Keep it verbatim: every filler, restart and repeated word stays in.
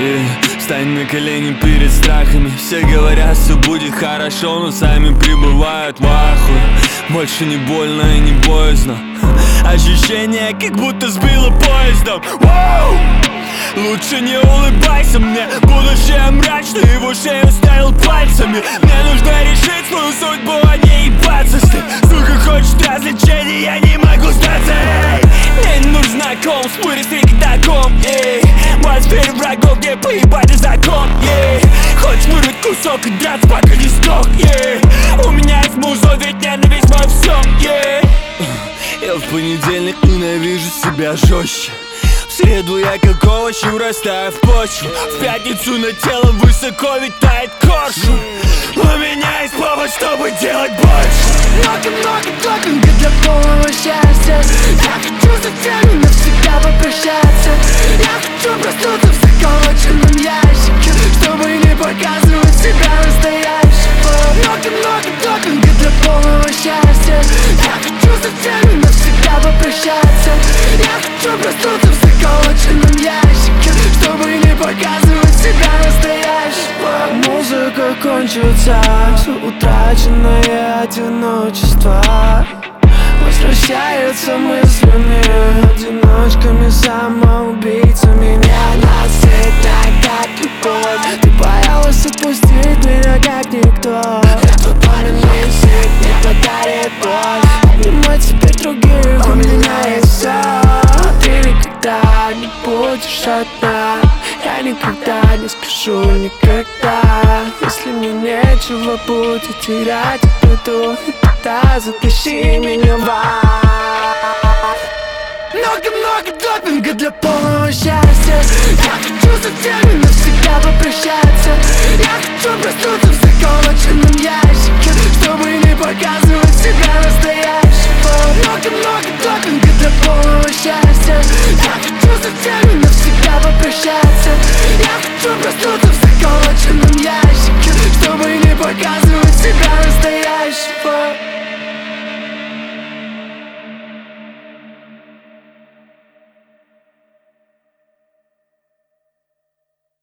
И встань на колени перед страхами. Все говорят, все будет хорошо, но сами пребывают в ахуе. Больше не больно и не боязно. Ощущение, как будто сбило поездом. Воу! Лучше не улыбайся мне, будущее мрачное, его шею ставил пальцами. Мне нужно решить свою судьбу, а не ебаться с ним. Сука хочет развлечений, я не могу сдаться. Эй! Мне не нужна ком, спори с рикдаком. Моя сфера врагов, где поебать на закон. Yeah. Хочешь вырвать кусок и драться, пока не сдох. Yeah. У меня есть музон, ведь ненависть мой все. Yeah. Я в понедельник ненавижу себя жестче. В среду я как овощ вырастаю в почву. В пятницу над телом высоко витает коршун. У меня есть повод, чтобы делать больше. Много-много токинга для полного счастья. Я хочу со всеми навсегда попрощаться. Я хочу проснуться в заколоченном ящике, чтобы не показывать себя настоящего. Много-много токинга для полного счастья. Я хочу со всеми навсегда попрощаться. Я хочу проснуться в заколоченном ящике, чтобы не показывать себя настоящего. Музыка кончится, все утраченное одиночество возвращается мыслями одиночками, самоубийцами. Меня насытно, как любовь. Ты боялась отпустить меня, как никто. Твой пламенный язык не подарит боль. Обнимать теперь других, у меня есть все. Ты никогда не будешь одна. Я никогда не скажу никогда. Если мне нечего будет терять, приду, и тогда затащи меня в ад. Много-много допинга для полного счастья. Я хочу со всеми навсегда попрощаться. Я хочу проснуться